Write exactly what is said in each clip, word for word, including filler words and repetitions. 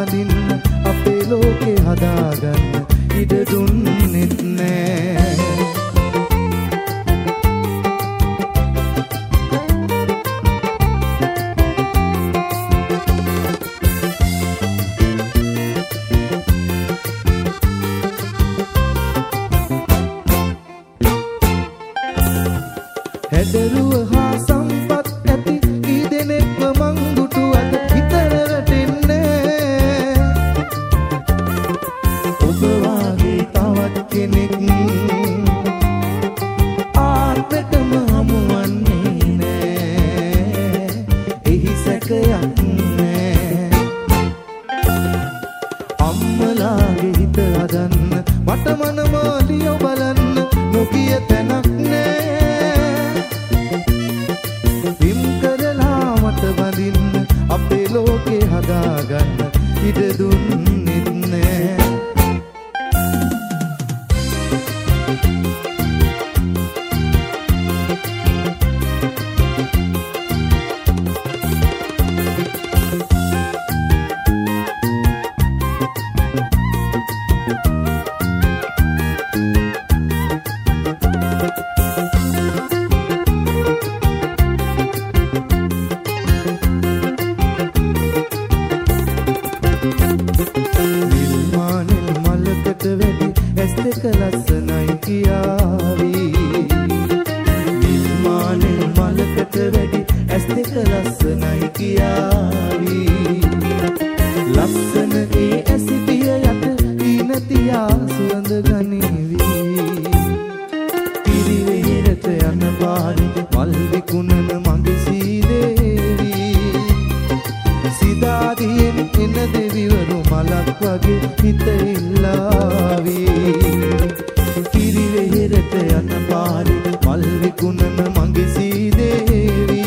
බඳින්න අපේ ලෝකේ හදාගන්න ඉඩ දුන්නෙත් නෑ. හැදරුව හා සම්පත් ඇති කී දෙනෙක්ම මං දුටුවද හිතර වැටෙන්නේ. ඔබ වාගේ තවත් කෙනෙක් ආත්මෙටම හමුවන්නේ නෑ. එහි සැකයක් නෑ. අම්මලාගේ හිත හදන්න මට මනමාලියෝ බලන්න නොගිය තැනක් නෑ. බඳින්න අපේ ලෝකේ හදාගන්න ඉඩ දුන්නෙත් නෑ. ලස්සනයි කියාවි නිල්මානෙල් මලකට වැඩි ඇස් දෙක ලස්සනයි කියාවි. ලස්සන ඒ ඇසිපිය යට ඊනතියා සුවඳ ගනිවි. පිරිවෙහෙරට යන පාරි මල් විකුණන මගේ සීදේවි. සිතාදියෙන් එන දෙවිවරු මලක් වගේ හිත ඉල්ලාවි. කිරිවෙහෙරට යන පාරි මල් විකුණන මගේ සීදේවි.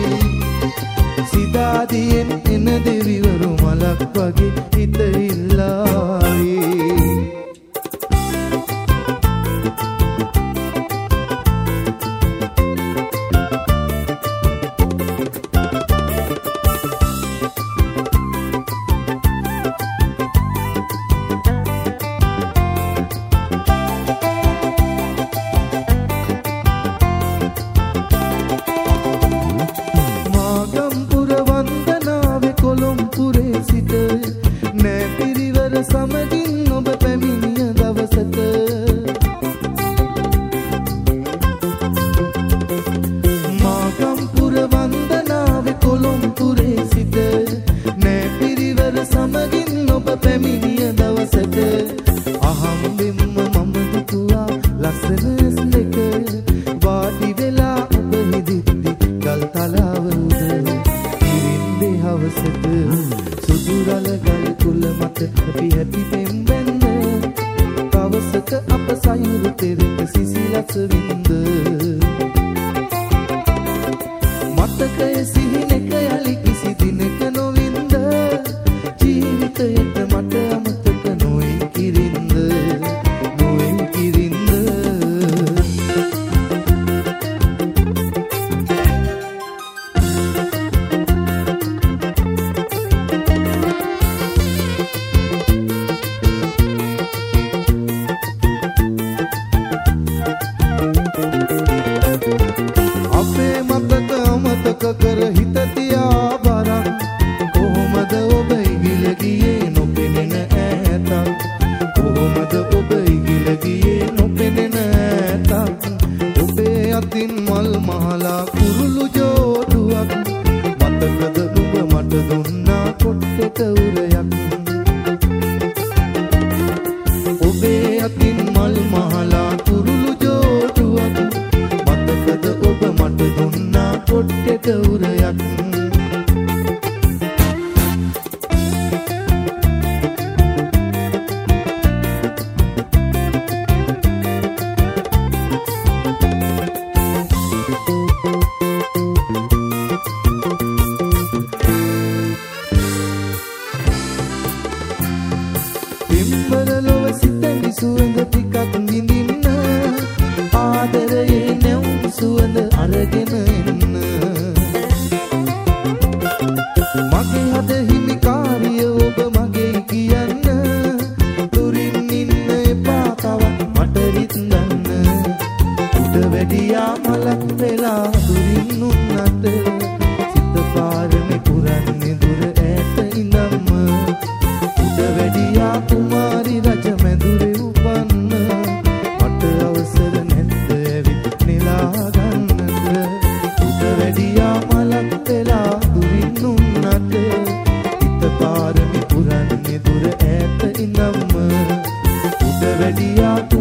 සිතාදියෙන් එන දෙවිවරු මලක් වගේ හිත ඉල්ලාවි. සමගින් ඔබ පැමිණිය දවසට මාගම්පුර වන්දනාවේ කොළොම්පුරේ සිට නෑ පිරිවර සමගින් ඔබ පැමිණිය දවසට අහම්බෙන්ම මම දුටුවා ලස්සන ස්ලෙක වාඩි වෙලා ඔබ හිදිද්දි ගල් තලාව උඩ ඉරින්දේ හවසට සුදුරල ගල් කුල මත හැපි හැපි පෙම්බැන්න කවසක අප සයුරු තෙරක සිසිලස වින්ද මතකය සිහිනක යලි කිසි දිනක නොවින්ද ජීවිතයට මට අමතක නොයි කිරින්ද නොයි කිරින්ද. අපේ මතක අමතක කර හිත තියා බරක් කොහොමද ඔබ ඉගිල ගියේ නොපෙනෙන ඈතක්. කොහොමද ඔබ ඉගිල ගියේ නොපෙනෙන ඈතක්. ඔබේ අතින් මල් මහලා කුරුළු ජෝඩුවක් මතකද ඔබ මට දුන්නා කොට්ටෙට උරයක්. ඔබේ අතින් මල් මහලා කුරුළු ජෝඩුවක් මතකද ඔබ මට දුන්නා කොට්ටෙට උරයක්. පිම්බර ලොව සිතැඟි සුවඳ ටිකක් විඳින්න ආදරයේ නැවුම් සුවඳ අරගෙන එන්න. මගේ හද හිමිකාරිය ඔබ මගේ යාතු